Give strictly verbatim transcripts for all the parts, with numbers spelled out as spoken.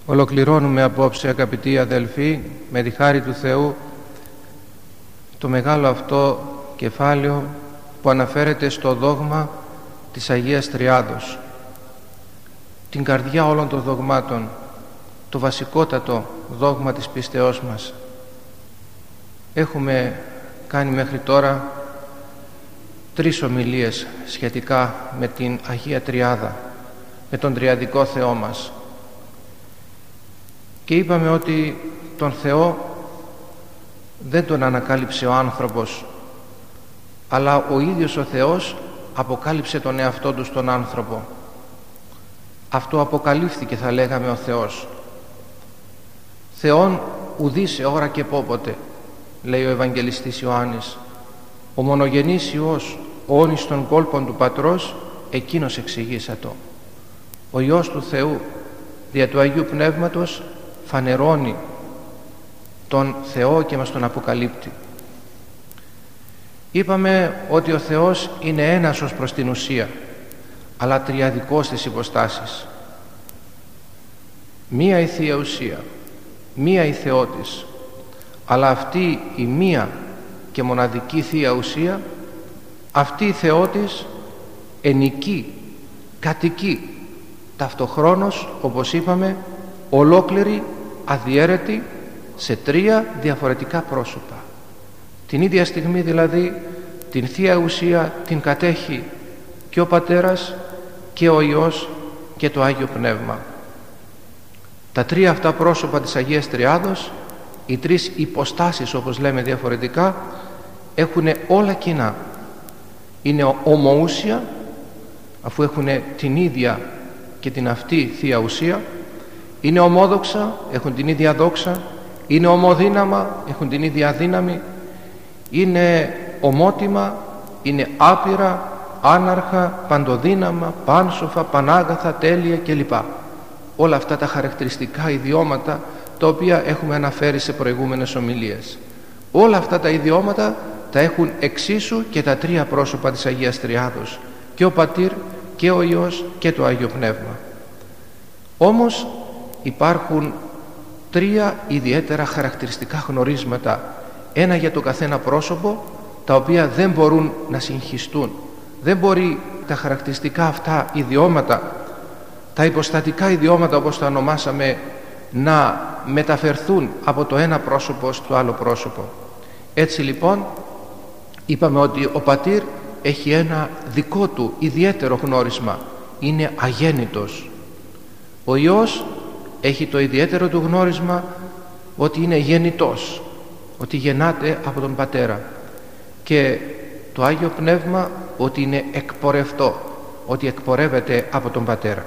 Ολοκληρώνουμε απόψε, αγαπητοί αδελφοί, με τη χάρη του Θεού, το μεγάλο αυτό κεφάλαιο που αναφέρεται στο δόγμα της Αγίας Τριάδος, την καρδιά όλων των δογμάτων, το βασικότατο δόγμα της πίστεώς μας. Έχουμε κάνει μέχρι τώρα τρεις ομιλίες σχετικά με την Αγία Τριάδα, με τον Τριαδικό Θεό μας, και είπαμε ότι τον Θεό δεν τον ανακάλυψε ο άνθρωπος, αλλά ο ίδιος ο Θεός αποκάλυψε τον εαυτό του στον άνθρωπο. Αυτό αποκαλύφθηκε, θα λέγαμε, ο Θεός. Θεόν ουδή σε ώρα και πόποτε, λέει ο Ευαγγελιστής Ιωάννης. Ο μονογενής Υιός, ο όνης των κόλπων του Πατρός, εκείνος εξηγήσατο. Ο Υιός του Θεού δια του Αγίου Πνεύματος φανερώνει τον Θεό και μας τον αποκαλύπτει. Είπαμε ότι ο Θεός είναι ένας ως προς την ουσία, αλλά τριαδικός στις υποστάσεις. Μία η Θεία Ουσία, μία η Θεότης, αλλά αυτή η μία και μοναδική Θεία Ουσία, αυτή η Θεότης ενικεί, κατοικεί ταυτοχρόνως, όπως είπαμε, ολόκληρη, αδιέρετη, σε τρία διαφορετικά πρόσωπα. Την ίδια στιγμή δηλαδή την Θεία Ουσία την κατέχει και ο Πατέρας και ο Υιός και το Άγιο Πνεύμα. Τα τρία αυτά πρόσωπα της Αγίας Τριάδος, οι τρεις υποστάσεις όπως λέμε διαφορετικά, έχουν όλα κοινά. Είναι ομοούσια, αφού έχουν την ίδια και την αυτή Θεία Ουσία. Είναι ομόδοξα, έχουν την ίδια δόξα. Είναι ομοδύναμα, έχουν την ίδια δύναμη. Είναι ομότιμα, είναι άπειρα, άναρχα, παντοδύναμα, πάνσοφα, πανάγαθα, τέλεια κλπ. Όλα αυτά τα χαρακτηριστικά ιδιώματα τα οποία έχουμε αναφέρει σε προηγούμενες ομιλίες. Όλα αυτά τα ιδιώματα τα έχουν εξίσου και τα τρία πρόσωπα της Αγίας Τριάδος, και ο Πατήρ και ο Υιός και το Άγιο Πνεύμα. Όμως υπάρχουν τρία ιδιαίτερα χαρακτηριστικά γνωρίσματα, ένα για το καθένα πρόσωπο, τα οποία δεν μπορούν να συγχυστούν. Δεν μπορεί τα χαρακτηριστικά αυτά ιδιώματα, τα υποστατικά ιδιώματα όπως τα ονομάσαμε, να μεταφερθούν από το ένα πρόσωπο στο άλλο πρόσωπο. Έτσι λοιπόν είπαμε ότι ο Πατήρ έχει ένα δικό του ιδιαίτερο γνώρισμα, είναι αγέννητος. Ο Υιός έχει το ιδιαίτερο του γνώρισμα ότι είναι γεννητός, ότι γεννάται από τον Πατέρα, και το Άγιο Πνεύμα ότι είναι εκπορευτό, ότι εκπορεύεται από τον Πατέρα.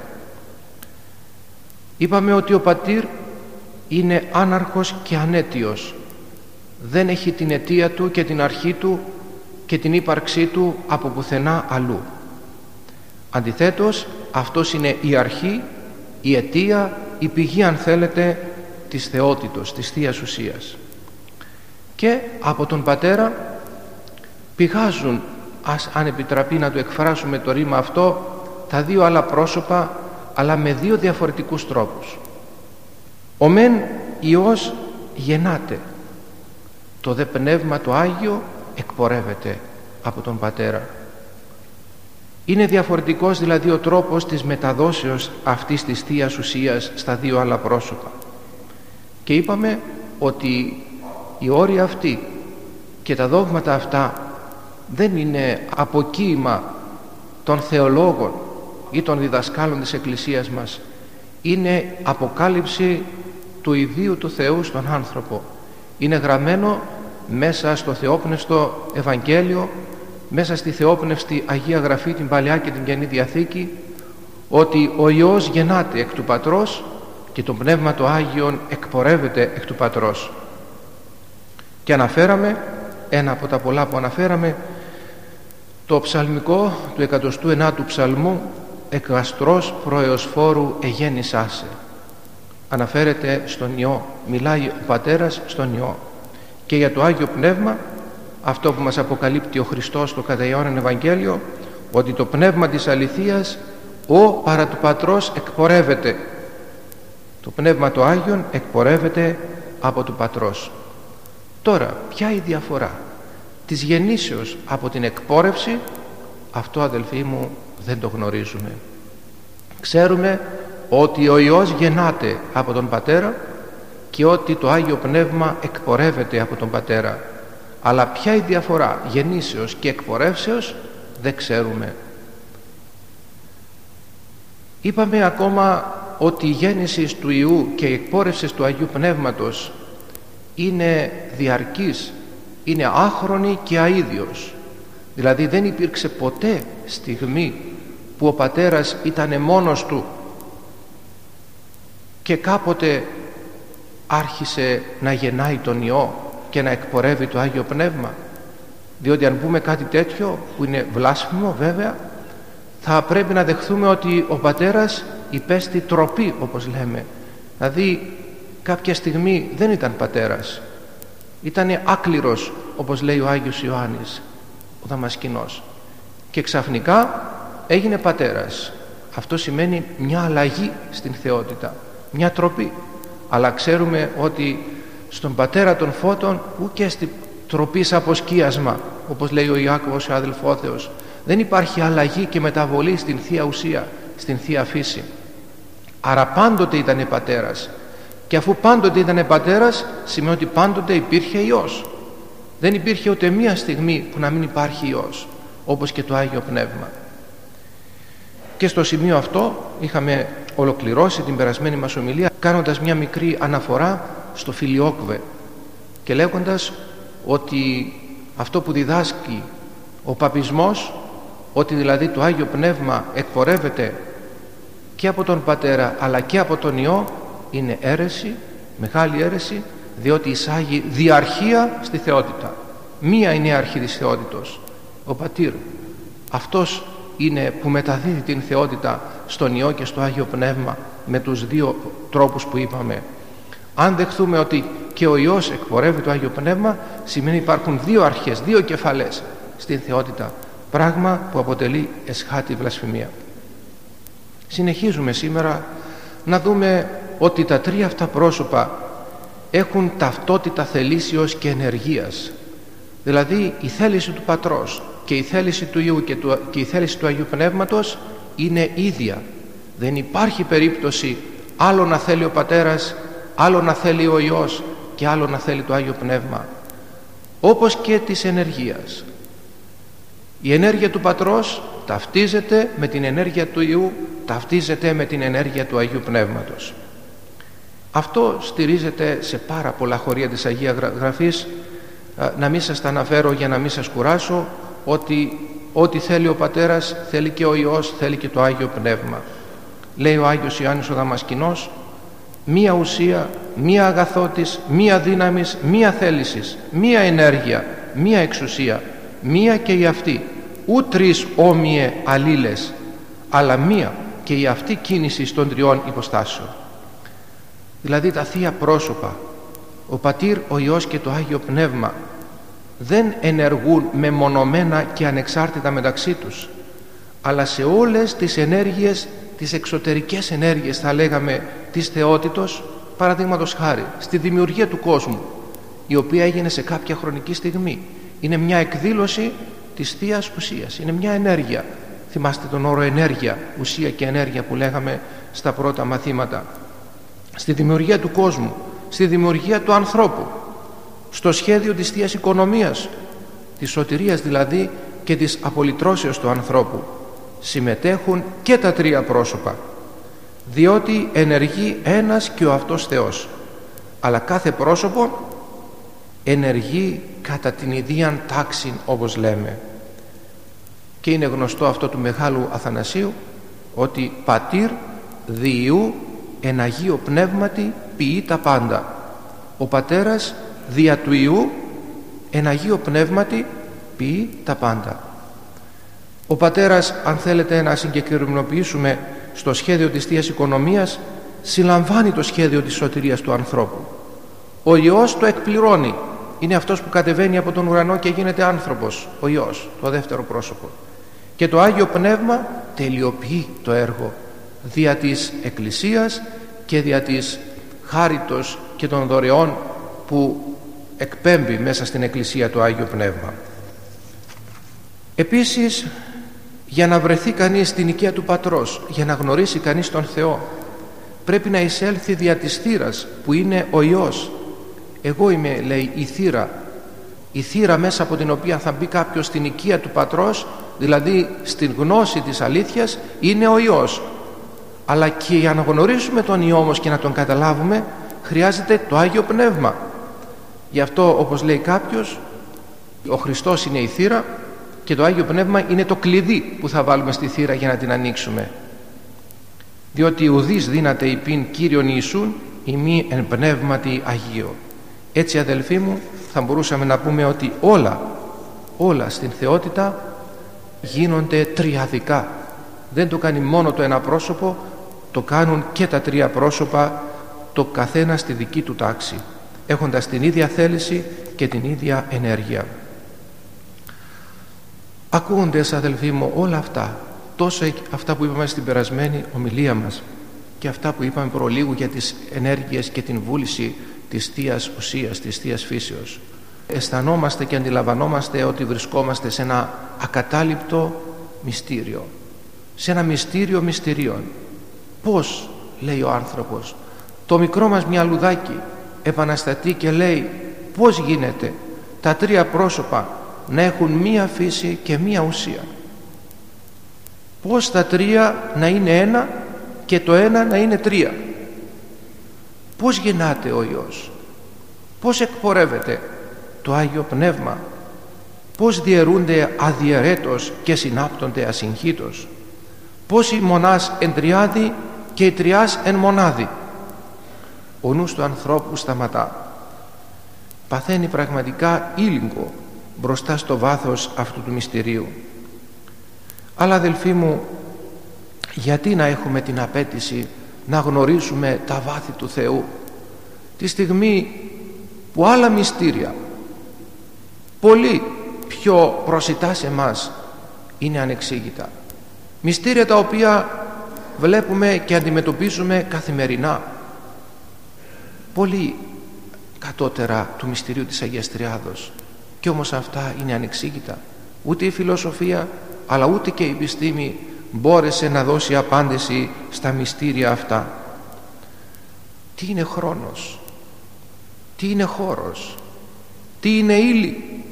Είπαμε ότι ο Πατήρ είναι άναρχος και ανέτιος, δεν έχει την αιτία του και την αρχή του και την ύπαρξή του από πουθενά αλλού. Αντιθέτως, αυτός είναι η αρχή, η αιτία, η πηγή, αν θέλετε, της θεότητος, της Θείας Ουσίας. Και από τον Πατέρα πηγάζουν, ας αν επιτραπεί να το εκφράσουμε το ρήμα αυτό, τα δύο άλλα πρόσωπα, αλλά με δύο διαφορετικούς τρόπους. Ο μεν Υιός γεννάται, το δε Πνεύμα το Άγιο εκπορεύεται από τον Πατέρα. Είναι διαφορετικός δηλαδή ο τρόπος της μεταδόσεως αυτής της Θείας Ουσίας στα δύο άλλα πρόσωπα. Και είπαμε ότι οι όροι αυτοί και τα δόγματα αυτά δεν είναι αποκοίημα των θεολόγων ή των διδασκάλων της Εκκλησίας μας. Είναι αποκάλυψη του ιδίου του Θεού στον άνθρωπο. Είναι γραμμένο μέσα στο θεόπνευστο Ευαγγέλιο, μέσα στη θεόπνευστη Αγία Γραφή, την Παλαιά και την Καινή Διαθήκη, ότι ο Υιός γεννάται εκ του Πατρός και το Πνεύμα το Άγιον εκπορεύεται εκ του Πατρός. Και αναφέραμε, ένα από τα πολλά που αναφέραμε, το ψαλμικό του εκατοστού ενάτου ψαλμού, «Εκ γαστρός προεοσφόρου εγέννησάσε». Αναφέρεται στον Υιό, μιλάει ο Πατέρας στον Υιό. Και για το Άγιο Πνεύμα, αυτό που μας αποκαλύπτει ο Χριστός στο κατά Ιωάννην Ευαγγέλιο, ότι το Πνεύμα της αληθείας ο παρά του Πατρός εκπορεύεται. Το Πνεύμα το Άγιον εκπορεύεται από του Πατρός. Τώρα, ποια η διαφορά της γεννήσεως από την εκπόρευση? Αυτό, αδελφοί μου, δεν το γνωρίζουμε. Ξέρουμε ότι ο Υιός γεννάται από τον Πατέρα και ότι το Άγιο Πνεύμα εκπορεύεται από τον Πατέρα. Αλλά ποια η διαφορά γεννήσεως και εκπορεύσεως δεν ξέρουμε. Είπαμε ακόμα ότι η γέννηση του Υιού και η εκπόρευση του Αγίου Πνεύματος είναι διαρκής, είναι άχρονη και αίδιος. Δηλαδή δεν υπήρξε ποτέ στιγμή που ο Πατέρας ήταν μόνος του και κάποτε άρχισε να γεννάει τον Υιό και να εκπορεύει το Άγιο Πνεύμα. Διότι αν πούμε κάτι τέτοιο, που είναι βλάσφημο βέβαια, θα πρέπει να δεχθούμε ότι ο Πατέρας υπέστη τροπή, όπως λέμε. Δηλαδή κάποια στιγμή δεν ήταν Πατέρας, ήταν άκληρος, όπως λέει ο Άγιος Ιωάννης ο Δαμασκηνός, και ξαφνικά έγινε Πατέρας. Αυτό σημαίνει μια αλλαγή στην θεότητα, μια τροπή. Αλλά ξέρουμε ότι στον Πατέρα των Φώτων ούτε στην τροπής αποσκίασμα, όπως λέει ο Ιάκωβος ο αδελφόθεος, δεν υπάρχει αλλαγή και μεταβολή στην Θεία Ουσία, στην Θεία Φύση. Άρα πάντοτε ήταν Πατέρας, και αφού πάντοτε ήταν Πατέρας σημαίνει ότι πάντοτε υπήρχε Υιός. Δεν υπήρχε ούτε μία στιγμή που να μην υπάρχει Υιός, όπως και το Άγιο Πνεύμα. Και στο σημείο αυτό είχαμε ολοκληρώσει την περασμένη μας ομιλία κάνοντας μια μικρή αναφορά στο Φιλιόκβε και λέγοντας ότι αυτό που διδάσκει ο παπισμός, ότι δηλαδή το Άγιο Πνεύμα εκπορεύεται και από τον Πατέρα αλλά και από τον Υιό, είναι αίρεση, μεγάλη αίρεση, διότι εισάγει διαρχία στη θεότητα. Μία είναι η αρχή της θεότητος, ο Πατήρ. Αυτός είναι που μεταδίδει την θεότητα στον Υιό και στο Άγιο Πνεύμα με τους δύο τρόπους που είπαμε. Αν δεχθούμε ότι και ο Υιός εκπορεύει το Άγιο Πνεύμα, σημαίνει υπάρχουν δύο αρχές, δύο κεφαλές στην θεότητα, πράγμα που αποτελεί εσχάτη βλασφημία. Συνεχίζουμε σήμερα να δούμε ότι τα τρία αυτά πρόσωπα έχουν ταυτότητα θελήσεως και ενεργείας. Δηλαδή η θέληση του Πατρός και η θέληση του Υιού και, του, και η θέληση του Αγίου Πνεύματος είναι ίδια. Δεν υπάρχει περίπτωση άλλο να θέλει ο Πατέρας, άλλο να θέλει ο Υιός και άλλο να θέλει το Άγιο Πνεύμα. Όπως και της ενεργείας. Η ενέργεια του Πατρός ταυτίζεται με την ενέργεια του Υιού, ταυτίζεται με την ενέργεια του Αγίου Πνεύματος. Αυτό στηρίζεται σε πάρα πολλά χωρία της Αγίας Γραφής. Να μην σας τα αναφέρω για να μην σας κουράσω, ότι ό,τι θέλει ο Πατέρας θέλει και ο Υιός, θέλει και το Άγιο Πνεύμα. Λέει ο Άγιος Ιωάννης ο Δαμασκηνός, μία ουσία, μία αγαθότης, μία δύναμης, μία θέλησης, μία ενέργεια, μία εξουσία, μία και η αυτή, ου τρεις όμοιε αλλήλες, αλλά μία και η αυτή κίνηση των τριών υποστάσεων. Δηλαδή τα θεία πρόσωπα, ο Πατήρ, ο Υιός και το Άγιο Πνεύμα, δεν ενεργούν μεμονωμένα και ανεξάρτητα μεταξύ τους, αλλά σε όλες τις ενέργειες, τις εξωτερικές ενέργειες θα λέγαμε της θεότητος, παραδείγματος χάρη στη δημιουργία του κόσμου, η οποία έγινε σε κάποια χρονική στιγμή, είναι μια εκδήλωση της Θείας Ουσίας, είναι μια ενέργεια. Θυμάστε τον όρο ενέργεια, ουσία και ενέργεια που λέγαμε στα πρώτα μαθήματα. Στη δημιουργία του κόσμου, στη δημιουργία του ανθρώπου, στο σχέδιο της Θείας Οικονομίας, της σωτηρίας δηλαδή και της απολυτρώσεως του ανθρώπου, συμμετέχουν και τα τρία πρόσωπα, διότι ενεργεί ένας και ο αυτός Θεός, αλλά κάθε πρόσωπο ενεργεί κατά την ιδίαν τάξη, όπως λέμε. Και είναι γνωστό αυτό του Μεγάλου Αθανασίου, ότι Πατήρ δι' Υιού εν Αγίο Πνεύματι ποιεί τα πάντα. Ο Πατέρας δια του Υιού εν Αγίο Πνεύματι ποιεί τα πάντα. Ο Πατέρας, αν θέλετε να συγκεκριμενοποιήσουμε στο σχέδιο της Θείας Οικονομίας, συλλαμβάνει το σχέδιο της σωτηρίας του ανθρώπου. Ο Υιός το εκπληρώνει, είναι αυτός που κατεβαίνει από τον ουρανό και γίνεται άνθρωπος, ο Υιός, το δεύτερο πρόσωπο. Και το Άγιο Πνεύμα τελειοποιεί το έργο δια της Εκκλησίας και δια της χάριτος και των δωρεών που εκπέμπει μέσα στην Εκκλησία το Άγιο Πνεύμα. Επίσης, για να βρεθεί κανείς στην οικία του Πατρός, για να γνωρίσει κανείς τον Θεό, πρέπει να εισέλθει δια της θύρας που είναι ο Υιός. Εγώ είμαι, λέει, η θύρα, η θύρα μέσα από την οποία θα μπει κάποιος στην οικία του Πατρός, δηλαδή στην γνώση της αλήθειας, είναι ο Υιός. Αλλά και για να γνωρίσουμε τον Υιό όμως και να τον καταλάβουμε, χρειάζεται το Άγιο Πνεύμα. Γι' αυτό, όπως λέει κάποιος, ο Χριστός είναι η θύρα και το Άγιο Πνεύμα είναι το κλειδί που θα βάλουμε στη θύρα για να την ανοίξουμε. Διότι ουδείς δύναται υπήν Κύριον Ιησούν ημί εν πνεύματι Αγίο. Έτσι, αδελφοί μου, θα μπορούσαμε να πούμε ότι όλα, όλα στην θεότητα γίνονται τριαδικά. Δεν το κάνει μόνο το ένα πρόσωπο, το κάνουν και τα τρία πρόσωπα, το καθένα στη δική του τάξη, έχοντας την ίδια θέληση και την ίδια ενέργεια. Ακούγοντες, αδελφοί μου, όλα αυτά, τόσο αυτά που είπαμε στην περασμένη ομιλία μας και αυτά που είπαμε προλίγου για τις ενέργειες και την βούληση της Θείας Ουσίας, της Θείας Φύσεως, αισθανόμαστε και αντιλαμβανόμαστε ότι βρισκόμαστε σε ένα ακατάληπτο μυστήριο, σε ένα μυστήριο μυστηρίων. Πώς, λέει ο άνθρωπος, το μικρό μας μυαλουδάκι επαναστατεί και λέει πώς γίνεται τα τρία πρόσωπα να έχουν μία φύση και μία ουσία, πώς τα τρία να είναι ένα και το ένα να είναι τρία, πώς γεννάται ο Υιός, πώς εκπορεύεται το Άγιο Πνεύμα, πώς διαιρούνται αδιαιρέτως και συνάπτονται ασυγχύτως, πώς η μονάς εν τριάδι και η τριάς εν μονάδι. Ο νους του ανθρώπου σταματά, παθαίνει πραγματικά ήλιγκο μπροστά στο βάθος αυτού του μυστηρίου. Αλλά, αδελφοί μου, γιατί να έχουμε την απέτηση να γνωρίσουμε τα βάθη του Θεού τη στιγμή που άλλα μυστήρια πολύ πιο προσιτά σε μας είναι ανεξήγητα, μυστήρια τα οποία βλέπουμε και αντιμετωπίζουμε καθημερινά, πολύ κατώτερα του μυστηρίου της Αγίας Τριάδος, και όμως αυτά είναι ανεξήγητα. Ούτε η φιλοσοφία αλλά ούτε και η επιστήμη μπόρεσε να δώσει απάντηση στα μυστήρια αυτά. Τι είναι χρόνος, τι είναι χώρος, τι είναι ύλη,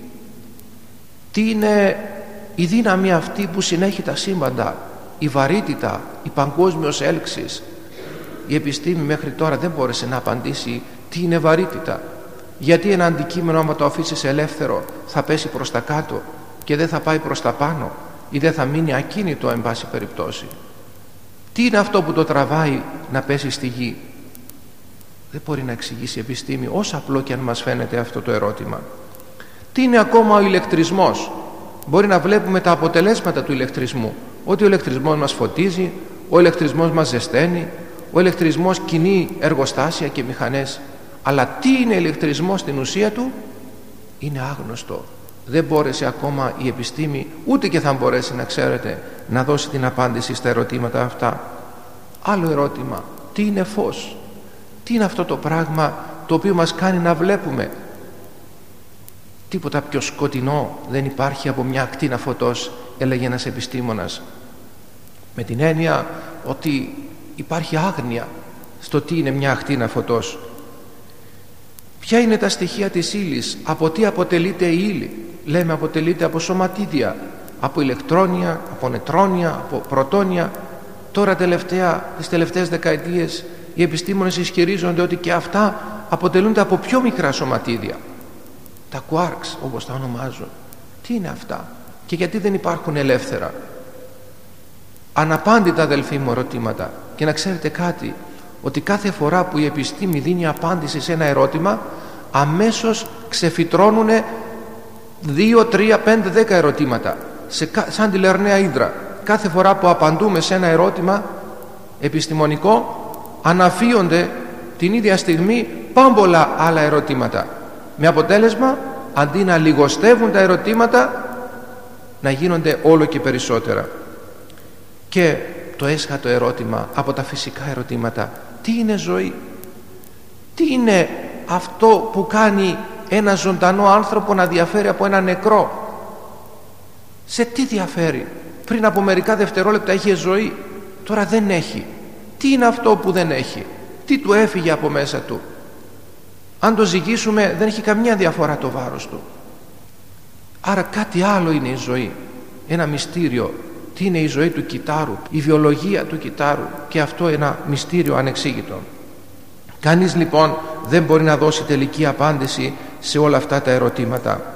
τι είναι η δύναμη αυτή που συνέχει τα σύμπαντα, η βαρύτητα, η παγκόσμιος έλξης. Η επιστήμη μέχρι τώρα δεν μπόρεσε να απαντήσει τι είναι βαρύτητα, γιατί ένα αντικείμενο άμα το αφήσεις ελεύθερο θα πέσει προς τα κάτω και δεν θα πάει προς τα πάνω ή δεν θα μείνει ακίνητο εν πάση περιπτώσει. Τι είναι αυτό που το τραβάει να πέσει στη γη? Δεν μπορεί να εξηγήσει η επιστήμη, όσο απλό και αν μας φαίνεται αυτό το ερώτημα. Τι είναι ακόμα ο ηλεκτρισμός? Μπορεί να βλέπουμε τα αποτελέσματα του ηλεκτρισμού, ότι ο ηλεκτρισμός μας φωτίζει, ο ηλεκτρισμός μας ζεσταίνει, ο ηλεκτρισμός κινεί εργοστάσια και μηχανές, αλλά τι είναι ηλεκτρισμός στην ουσία του είναι άγνωστο. Δεν μπόρεσε ακόμα η επιστήμη, ούτε και θα μπορέσει, να ξέρετε, να δώσει την απάντηση στα ερωτήματα αυτά. Άλλο ερώτημα, τι είναι φως? Τι είναι αυτό το πράγμα το οποίο μας κάνει να βλέπουμε? Τίποτα πιο σκοτεινό δεν υπάρχει από μια ακτίνα φωτός, έλεγε ένας επιστήμονας, με την έννοια ότι υπάρχει άγνοια στο τι είναι μια ακτίνα φωτός. Ποια είναι τα στοιχεία της ύλης? Από τι αποτελείται η ύλη? Λέμε αποτελείται από σωματίδια, από ηλεκτρόνια, από νετρόνια, από πρωτόνια. Τώρα τελευταία, τις τελευταίες δεκαετίες οι επιστήμονες ισχυρίζονται ότι και αυτά αποτελούνται από πιο μικρά σωματίδια, τα quarks όπως τα ονομάζουν. Τι είναι αυτά και γιατί δεν υπάρχουν ελεύθερα? Αναπάντητα, αδελφοί μου, ερωτήματα. Και να ξέρετε κάτι, ότι κάθε φορά που η επιστήμη δίνει απάντηση σε ένα ερώτημα, αμέσως ξεφυτρώνουν δύο, τρία, πέντε, δέκα ερωτήματα, σε, σαν τη Λερναία Ύδρα. Κάθε φορά που απαντούμε σε ένα ερώτημα επιστημονικό, αναφύονται την ίδια στιγμή πάμπολα άλλα ερωτήματα, με αποτέλεσμα αντί να λιγοστεύουν τα ερωτήματα να γίνονται όλο και περισσότερα. Και το έσχατο ερώτημα από τα φυσικά ερωτήματα, Τι είναι ζωή? Τι είναι αυτό που κάνει ένα ζωντανό άνθρωπο να διαφέρει από ένα νεκρό? Σε τι διαφέρει? Πριν από μερικά δευτερόλεπτα είχε ζωή, τώρα δεν έχει. Τι είναι αυτό που δεν έχει? Τι του έφυγε από μέσα του? Αν το ζυγίσουμε, δεν έχει καμιά διαφορά το βάρος του. Άρα κάτι άλλο είναι η ζωή, ένα μυστήριο. Τι είναι η ζωή του κυτάρου, η βιολογία του κυτάρου, και αυτό ένα μυστήριο ανεξήγητο. Κανείς λοιπόν δεν μπορεί να δώσει τελική απάντηση σε όλα αυτά τα ερωτήματα.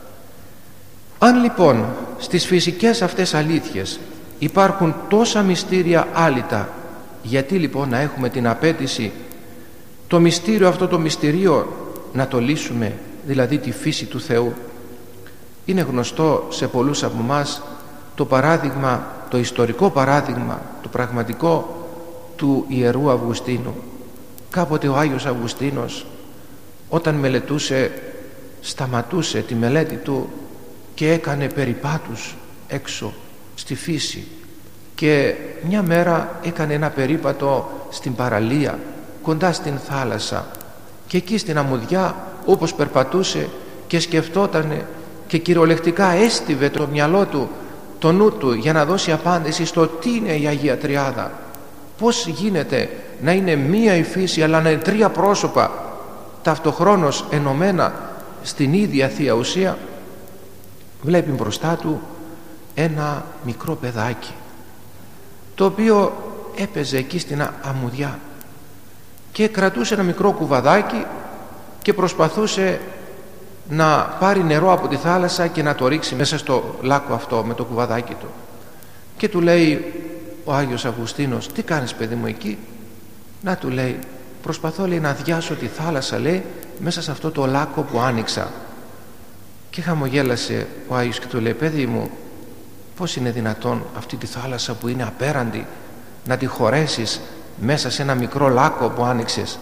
Αν λοιπόν στις φυσικές αυτές αλήθειες υπάρχουν τόσα μυστήρια άλυτα, γιατί λοιπόν να έχουμε την απέτηση το μυστήριο αυτό το μυστηρίο να το λύσουμε, δηλαδή τη φύση του Θεού? Είναι γνωστό σε πολλούς από εμάς το παράδειγμα, το ιστορικό παράδειγμα, το πραγματικό του Ιερού Αυγουστίνου. Κάποτε ο Άγιος Αυγουστίνος, όταν μελετούσε, σταματούσε τη μελέτη του και έκανε περιπάτους έξω στη φύση, και μια μέρα έκανε ένα περίπατο στην παραλία κοντά στην θάλασσα, και εκεί στην αμμουδιά όπως περπατούσε και σκεφτότανε και κυριολεκτικά έστιβε το μυαλό του, το νου του, για να δώσει απάντηση στο τι είναι η Αγία Τριάδα. Πώς γίνεται να είναι μία η φύση αλλά να είναι τρία πρόσωπα ταυτοχρόνως ενωμένα στην ίδια Θεία Ουσία? Βλέπει μπροστά του ένα μικρό παιδάκι, το οποίο έπαιζε εκεί στην αμμουδιά και κρατούσε ένα μικρό κουβαδάκι και προσπαθούσε να πάρει νερό από τη θάλασσα και να το ρίξει μέσα στο λάκκο αυτό με το κουβαδάκι του. Και του λέει ο Άγιος Αυγουστίνος, τι κάνεις παιδί μου εκεί? Να, του λέει, προσπαθώ, λέει, να αδειάσω τη θάλασσα, λέει, μέσα σε αυτό το λάκκο που άνοιξα. Και χαμογέλασε ο Άγιος και του λέει, παιδί μου, πώς είναι δυνατόν αυτή τη θάλασσα που είναι απέραντη να τη χωρέσεις μέσα σε ένα μικρό λάκκο που άνοιξες?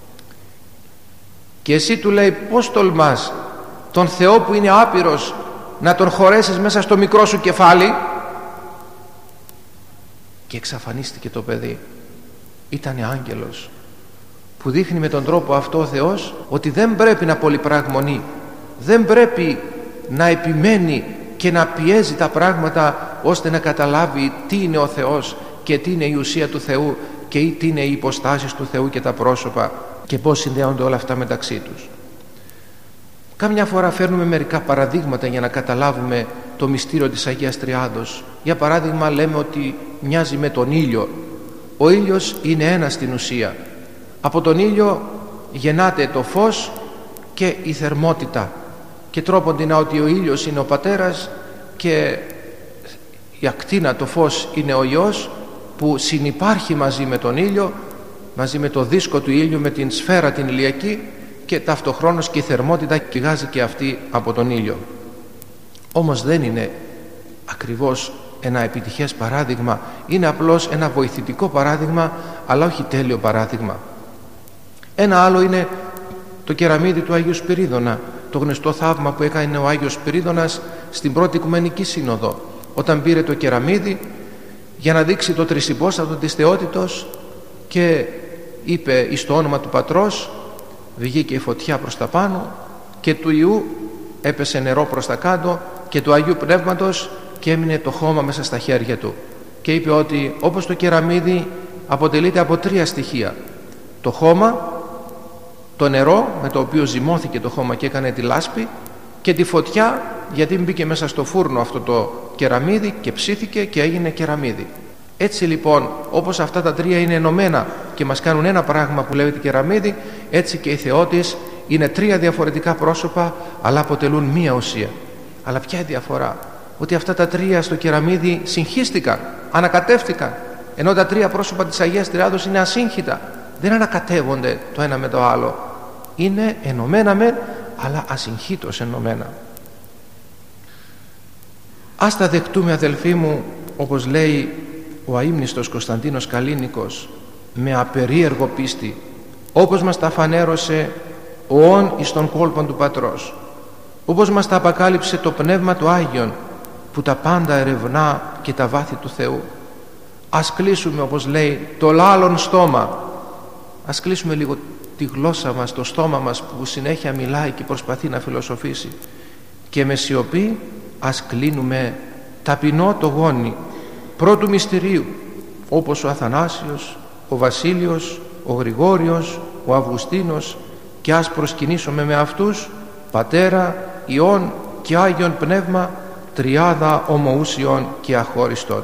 Και εσύ, του λέει, πώς τολμάς τον Θεό που είναι άπειρος να τον χωρέσεις μέσα στο μικρό σου κεφάλι? Και εξαφανίστηκε το παιδί. Ήτανε άγγελος, που δείχνει με τον τρόπο αυτό ο Θεός ότι δεν πρέπει να πολυπραγμονεί, δεν πρέπει να επιμένει και να πιέζει τα πράγματα ώστε να καταλάβει τι είναι ο Θεός και τι είναι η ουσία του Θεού και τι είναι οι υποστάσεις του Θεού και τα πρόσωπα και πώς συνδέονται όλα αυτά μεταξύ τους. Κάμια φορά φέρνουμε μερικά παραδείγματα για να καταλάβουμε το μυστήριο της Αγίας Τριάδος. Για παράδειγμα, λέμε ότι μοιάζει με τον ήλιο. Ο ήλιος είναι ένας στην ουσία. Από τον ήλιο γεννάται το φως και η θερμότητα, και τρόποντινα ότι ο ήλιος είναι ο πατέρας και η ακτίνα, το φως, είναι ο Υιός, που συνυπάρχει μαζί με τον ήλιο, μαζί με το δίσκο του ήλιου, με την σφαίρα την ηλιακή, και ταυτοχρόνως και η θερμότητα πηγάζει και αυτή από τον ήλιο. Όμως δεν είναι ακριβώς ένα επιτυχές παράδειγμα, είναι απλώς ένα βοηθητικό παράδειγμα, αλλά όχι τέλειο παράδειγμα. Ένα άλλο είναι το κεραμίδι του Αγίου Σπυρίδωνα, το γνωστό θαύμα που έκανε ο Άγιος Σπυρίδωνας στην πρώτη Οικουμενική Σύνοδο, όταν πήρε το κεραμίδι για να δείξει το τρισυμπόστατο της θεότητος και είπε εις το όνομα του Πατρός, βγήκε η φωτιά προς τα πάνω και του Ιού έπεσε νερό προς τα κάτω και του Αγίου Πνεύματος, και έμεινε το χώμα μέσα στα χέρια του, και είπε ότι όπως το κεραμίδι αποτελείται από τρία στοιχεία: το χώμα, το νερό με το οποίο ζυμώθηκε το χώμα και έκανε τη λάσπη, και τη φωτιά, γιατί μπήκε μέσα στο φούρνο αυτό το κεραμίδι και ψήθηκε και έγινε κεραμίδι. Έτσι λοιπόν, όπως αυτά τα τρία είναι ενωμένα και μας κάνουν ένα πράγμα που λέγεται κεραμίδι, έτσι και η θεότης είναι τρία διαφορετικά πρόσωπα αλλά αποτελούν μία ουσία. Αλλά ποια είναι η διαφορά? Ότι αυτά τα τρία στο κεραμίδι συγχύστηκαν, ανακατεύτηκαν, ενώ τα τρία πρόσωπα της Αγίας Τριάδος είναι ασύγχυτα, δεν ανακατεύονται το ένα με το άλλο, είναι ενωμένα μεν αλλά ασυγχύτως ενωμένα. Ας τα δεχτούμε, αδελφοί μου, όπως λέει ο αείμνηστος Κωνσταντίνος Καλίνικος, με απερίεργο πίστη, όπως μας τα φανέρωσε ο όν εις των κόλπων του Πατρός, όπως μας τα αποκάλυψε το Πνεύμα του Άγιον που τα πάντα ερευνά και τα βάθη του Θεού. Ας κλείσουμε, όπως λέει, το λάλλον στόμα Ας κλείσουμε λίγο τη γλώσσα μας, το στόμα μας που συνέχεια μιλάει και προσπαθεί να φιλοσοφήσει, και με σιωπή ας κλείνουμε ταπεινό το γόνι πρώτου μυστηρίου, όπως ο Αθανάσιος, ο Βασίλειος, ο Γρηγόριος, ο Αυγουστίνος, και ας προσκυνήσουμε με αυτούς Πατέρα, Υιόν και Άγιον Πνεύμα, τριάδα ομοούσιον και αχώριστον.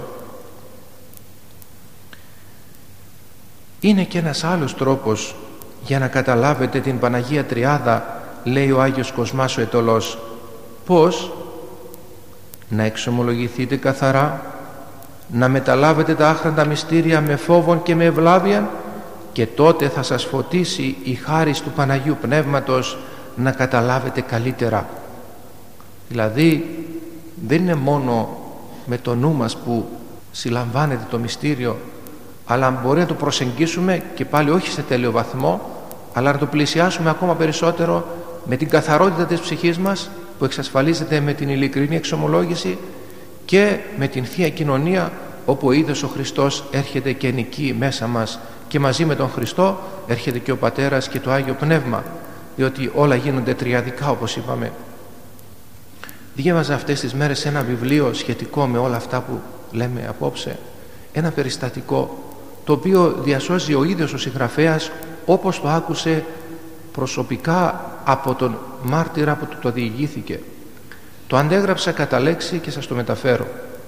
Είναι και ένας άλλος τρόπος για να καταλάβετε την Παναγία Τριάδα, λέει ο Άγιος Κοσμάς ο Αιτωλός. Πώς? Να εξομολογηθείτε καθαρά, να μεταλάβετε τα άχραντα μυστήρια με φόβον και με ευλάβεια, και τότε θα σας φωτίσει η χάρις του Παναγίου Πνεύματος να καταλάβετε καλύτερα. Δηλαδή δεν είναι μόνο με το νου μας που συλλαμβάνεται το μυστήριο, αλλά μπορεί να το προσεγγίσουμε και πάλι όχι σε τέλειο βαθμό, αλλά να το πλησιάσουμε ακόμα περισσότερο με την καθαρότητα της ψυχής μας που εξασφαλίζεται με την ειλικρινή εξομολόγηση και με την Θεία Κοινωνία, όπου ο ίδιος ο Χριστός έρχεται και νικεί μέσα μας, και μαζί με τον Χριστό έρχεται και ο Πατέρας και το Άγιο Πνεύμα, διότι όλα γίνονται τριαδικά, όπως είπαμε. Διέβαζα αυτές τις μέρες ένα βιβλίο σχετικό με όλα αυτά που λέμε απόψε, ένα περιστατικό το οποίο διασώζει ο ίδιος ο συγγραφέας όπως το άκουσε προσωπικά από τον μάρτυρα που του το διηγήθηκε. Το αντέγραψα κατά λέξη και σας το μεταφέρω.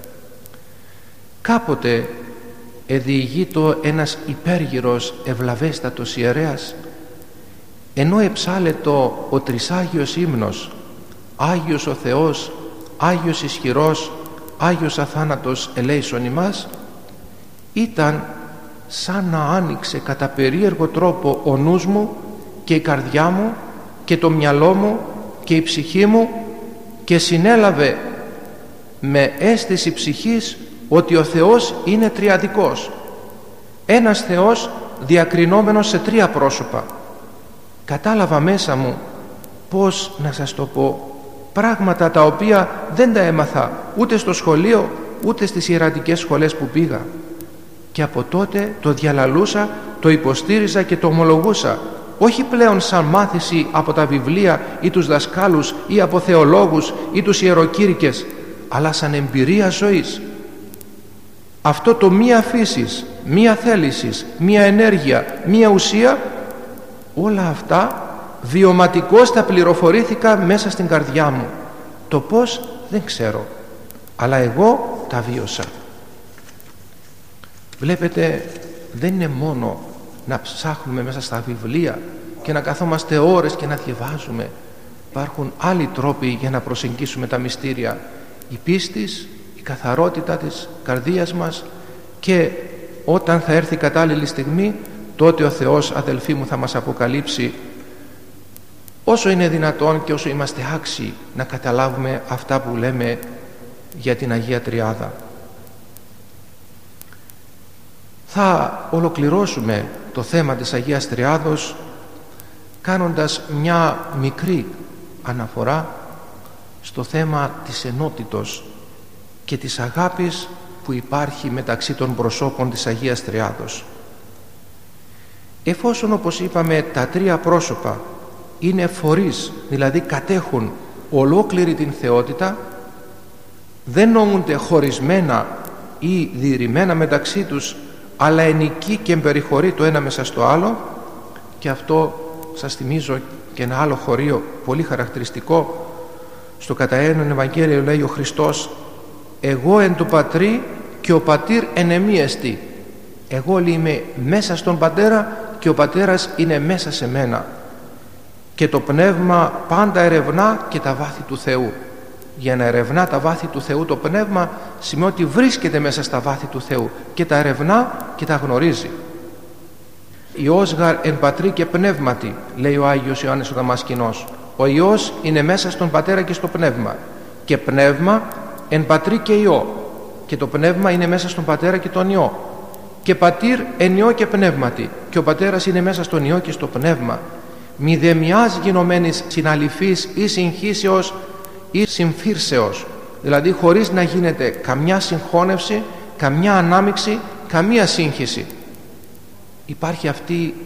Κάποτε εδιηγείτο ένας υπέργυρος ευλαβέστατος ιερέας, ενώ εψάλετο ο τρισάγιος ύμνος, Άγιος ο Θεός, Άγιος ισχυρός, Άγιος αθάνατος ελέησον ημάς, ήταν σαν να άνοιξε κατά περίεργο τρόπο ο νους μου και η καρδιά μου και το μυαλό μου και η ψυχή μου, και συνέλαβε με αίσθηση ψυχής ότι ο Θεός είναι τριαδικός, ένας Θεός διακρινόμενος σε τρία πρόσωπα. Κατάλαβα μέσα μου, πώς να σας το πω, πράγματα τα οποία δεν τα έμαθα ούτε στο σχολείο ούτε στις ιερατικές σχολές που πήγα, και από τότε το διαλαλούσα, το υποστήριζα και το ομολογούσα, όχι πλέον σαν μάθηση από τα βιβλία ή τους δασκάλους ή από θεολόγους ή τους ιεροκήρυκες, αλλά σαν εμπειρία ζωής. Αυτό το μία φύσης, μία θέλησης, μία ενέργεια, μία ουσία, όλα αυτά βιωματικώς τα πληροφορήθηκα μέσα στην καρδιά μου. Το πώς δεν ξέρω, αλλά εγώ τα βίωσα. Βλέπετε, δεν είναι μόνο να ψάχνουμε μέσα στα βιβλία και να καθόμαστε ώρες και να διαβάζουμε. Υπάρχουν άλλοι τρόποι για να προσεγγίσουμε τα μυστήρια. Η πίστης, η καθαρότητα της καρδίας μας, και όταν θα έρθει η κατάλληλη στιγμή, τότε ο Θεός, αδελφοί μου, θα μας αποκαλύψει όσο είναι δυνατόν και όσο είμαστε άξιοι να καταλάβουμε αυτά που λέμε για την Αγία Τριάδα. Θα ολοκληρώσουμε το θέμα της Αγίας Τριάδος κάνοντας μια μικρή αναφορά στο θέμα της ενότητος και της αγάπης που υπάρχει μεταξύ των προσώπων της Αγίας Τριάδος. Εφόσον, όπως είπαμε, τα τρία πρόσωπα είναι φορείς, δηλαδή κατέχουν ολόκληρη την θεότητα, δεν νοούνται χωρισμένα ή διηρημένα μεταξύ τους, αλλά ενικεί και εμπεριχωρεί το ένα μέσα στο άλλο. Και αυτό σας θυμίζω και ένα άλλο χωρίο πολύ χαρακτηριστικό. Στο κατά έναν Ευαγγέλιο λέει ο Χριστός, εγώ εν του Πατρί και ο Πατήρ εν εμεί εστι. Εγώ, λέει, είμαι μέσα στον Πατέρα και ο Πατέρας είναι μέσα σε μένα, και το Πνεύμα πάντα ερευνά και τα βάθη του Θεού. Για να ερευνά τα βάθη του Θεού το Πνεύμα σημαίνει ότι βρίσκεται μέσα στα βάθη του Θεού και τα ερευνά και τα γνωρίζει. Υιός γαρ εν Πατρί και Πνεύματι, λέει ο Άγιος Ιωάννης ο Δαμασκηνός. Ο Υιός είναι μέσα στον Πατέρα και στο Πνεύμα, και Πνεύμα εν Πατρί και Υιό, και το Πνεύμα είναι μέσα στον Πατέρα και τον Υιό, και Πατήρ εν Υιό και Πνεύματι, και ο Πατέρας είναι μέσα στον Υιό και στο Πνεύμα. Μη δε μιας γινωμένης συναλυφής ή συγχύσεως ή συμφύρσεως, δηλαδή χωρίς να γίνεται καμιά συγχώνευση, καμιά ανάμειξη, καμία σύγχυση. Υπάρχει αυτή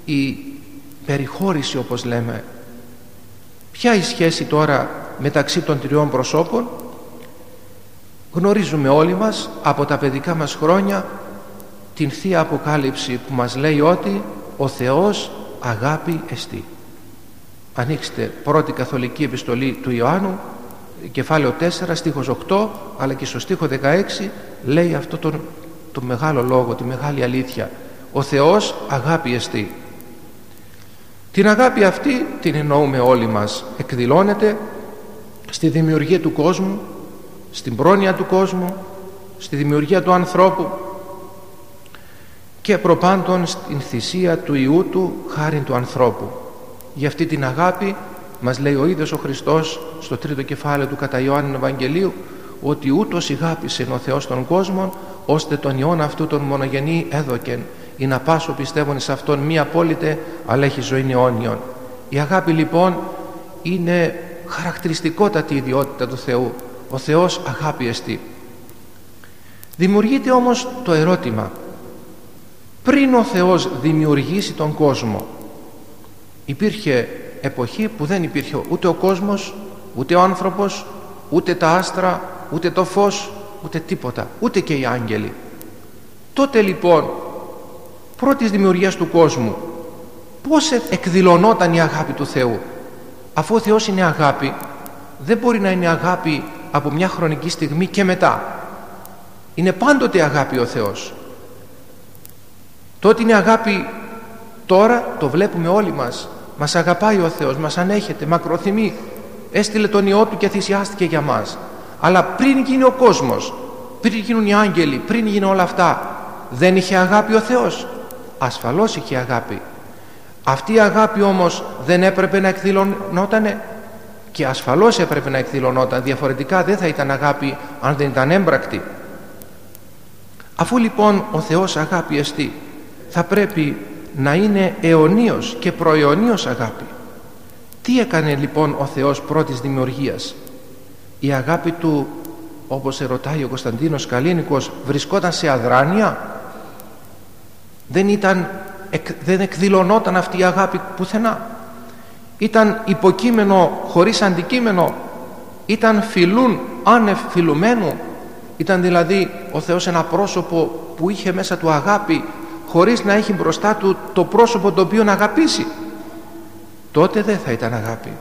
η περιχώρηση, όπως λέμε. Ποια η σχέση τώρα μεταξύ των τριών προσώπων? Γνωρίζουμε όλοι μας από τα παιδικά μας χρόνια την Θεία Αποκάλυψη που μας λέει ότι ο Θεός αγάπη εστί. Ανοίξτε πρώτη καθολική επιστολή του Ιωάννου, κεφάλαιο τέσσερα, στίχος οκτώ, αλλά και στο στίχο δεκαέξι λέει αυτό τον, το μεγάλο λόγο, τη μεγάλη αλήθεια. Ο Θεός αγάπη εστί. Την αγάπη αυτή την εννοούμε όλοι μας. Εκδηλώνεται στη δημιουργία του κόσμου, στην πρόνοια του κόσμου, στη δημιουργία του ανθρώπου και προπάντων στην θυσία του Υιού του χάριν του ανθρώπου. Για αυτή την αγάπη μας λέει ο ίδιος ο Χριστός στο τρίτο κεφάλαιο του κατά Ιωάννου Ευαγγελίου, ότι ούτως ηγάπησε ο Θεός των κόσμων, ώστε τον Υιόν αυτού τον μονογενή έδωκεν, ή να πάσω πιστεύουν σε αυτόν μη απόλυτε, αλλά έχει ζωήν αιώνιον. Η αγάπη λοιπόν είναι χαρακτηριστικότατη ιδιότητα του Θεού. Ο Θεός αγάπη εστί. Δημιουργείται όμως το ερώτημα, πριν ο Θεός δημιουργήσει τον κόσμο, υπήρχε εποχή που δεν υπήρχε ούτε ο κόσμος, ούτε ο άνθρωπος, ούτε τα άστρα, ούτε το φως, ούτε τίποτα, ούτε και οι άγγελοι. Τότε λοιπόν, πρώτης δημιουργίας του κόσμου, πώς εκδηλωνόταν η αγάπη του Θεού? Αφού ο Θεός είναι αγάπη, δεν μπορεί να είναι αγάπη από μια χρονική στιγμή και μετά. Είναι πάντοτε αγάπη ο Θεός. Το ότι είναι αγάπη τώρα το βλέπουμε όλοι μας. Μας αγαπάει ο Θεός, μας ανέχεται, μακροθυμεί, έστειλε τον Υιό Του και θυσιάστηκε για μας. Αλλά πριν γίνει ο κόσμος, πριν γίνουν οι άγγελοι, πριν γίνουν όλα αυτά, δεν είχε αγάπη ο Θεός? Ασφαλώς είχε αγάπη. Αυτή η αγάπη όμως δεν έπρεπε να εκδηλωνότανε? Και ασφαλώς έπρεπε να εκδηλωνόταν, διαφορετικά δεν θα ήταν αγάπη αν δεν ήταν έμπρακτη. Αφού λοιπόν ο Θεός αγάπη εστί, θα πρέπει να είναι αιωνίως και προαιωνίως αγάπη. Τι έκανε λοιπόν ο Θεός πρώτης δημιουργίας? Η αγάπη Του, όπως ερωτάει ο Κωνσταντίνος Καλίνικος, βρισκόταν σε αδράνεια? Δεν, ήταν, δεν εκδηλωνόταν αυτή η αγάπη πουθενά? Ήταν υποκείμενο χωρίς αντικείμενο? Ήταν φιλούν άνευ φιλουμένου? Ήταν δηλαδή ο Θεός ένα πρόσωπο που είχε μέσα του αγάπη, χωρίς να έχει μπροστά του το πρόσωπο το οποίο να αγαπήσει? Τότε δεν θα ήταν αγάπη.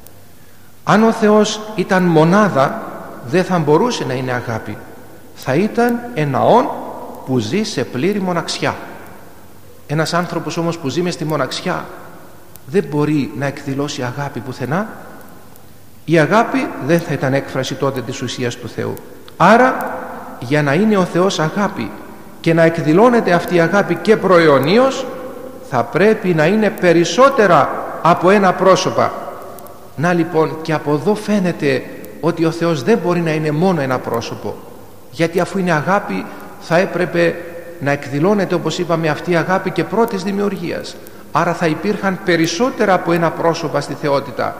Αν ο Θεός ήταν μονάδα, δεν θα μπορούσε να είναι αγάπη. Θα ήταν ένα όν που ζει σε πλήρη μοναξιά. Ένας άνθρωπος όμως που ζει μες στη μοναξιά δεν μπορεί να εκδηλώσει αγάπη πουθενά. Η αγάπη δεν θα ήταν έκφραση τότε της ουσίας του Θεού. Άρα για να είναι ο Θεός αγάπη και να εκδηλώνεται αυτή η αγάπη και προαιωνίως, θα πρέπει να είναι περισσότερα από ένα πρόσωπα. Να λοιπόν, και από εδώ φαίνεται ότι ο Θεός δεν μπορεί να είναι μόνο ένα πρόσωπο, γιατί αφού είναι αγάπη θα έπρεπε να εκδηλώνεται, όπως είπαμε, αυτή η αγάπη και πρώτης δημιουργίας. Άρα θα υπήρχαν περισσότερα από ένα πρόσωπα στη θεότητα,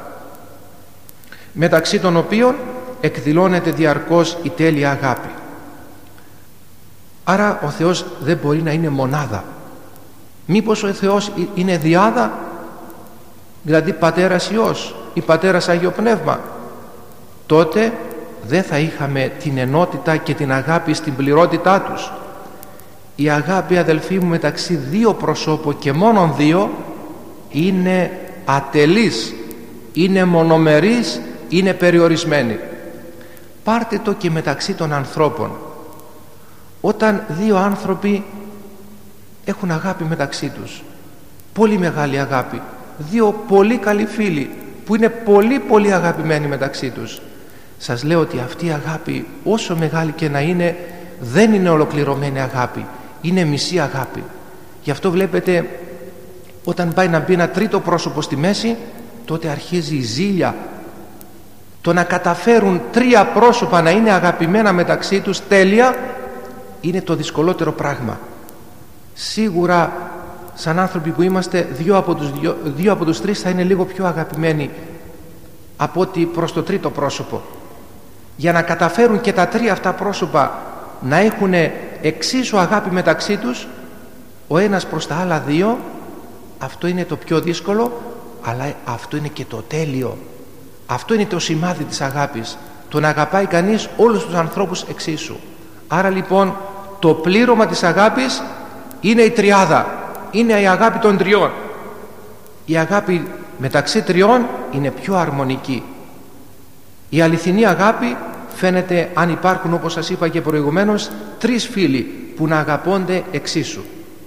μεταξύ των οποίων εκδηλώνεται διαρκώς η τέλεια αγάπη. Άρα ο Θεός δεν μπορεί να είναι μονάδα. Μήπως ο Θεός είναι διάδα, δηλαδή πατέρας Υιός ή πατέρας Άγιο Πνεύμα? Τότε δεν θα είχαμε την ενότητα και την αγάπη στην πληρότητά τους. Η αγάπη, αδελφοί μου, μεταξύ δύο προσώπων και μόνον δύο είναι ατελής, είναι μονομερής, είναι περιορισμένη. Πάρτε το και μεταξύ των ανθρώπων. Όταν δύο άνθρωποι έχουν αγάπη μεταξύ τους, πολύ μεγάλη αγάπη, δύο πολύ καλοί φίλοι που είναι πολύ πολύ αγαπημένοι μεταξύ τους, σας λέω ότι αυτή η αγάπη, όσο μεγάλη και να είναι, δεν είναι ολοκληρωμένη αγάπη, είναι μισή αγάπη. Γι' αυτό βλέπετε, όταν πάει να μπει ένα τρίτο πρόσωπο στη μέση, τότε αρχίζει η ζήλια. Το να καταφέρουν τρία πρόσωπα να είναι αγαπημένα μεταξύ τους τέλεια είναι το δυσκολότερο πράγμα. Σίγουρα σαν άνθρωποι που είμαστε, δύο από τους, δύο, δύο από τους τρεις θα είναι λίγο πιο αγαπημένοι από ότι προς το τρίτο πρόσωπο. Για να καταφέρουν και τα τρία αυτά πρόσωπα να έχουν εξίσου αγάπη μεταξύ τους, ο ένας προς τα άλλα δύο, αυτό είναι το πιο δύσκολο, αλλά αυτό είναι και το τέλειο. Αυτό είναι το σημάδι της αγάπης, το να αγαπάει κανείς όλους τους ανθρώπους εξίσου. Άρα λοιπόν το πλήρωμα της αγάπης είναι η τριάδα, είναι η αγάπη των τριών. Η αγάπη μεταξύ τριών είναι πιο αρμονική. Η αληθινή αγάπη φαίνεται αν υπάρχουν, όπως σας είπα και προηγουμένως, τρεις φίλοι που να αγαπώνται εξίσου.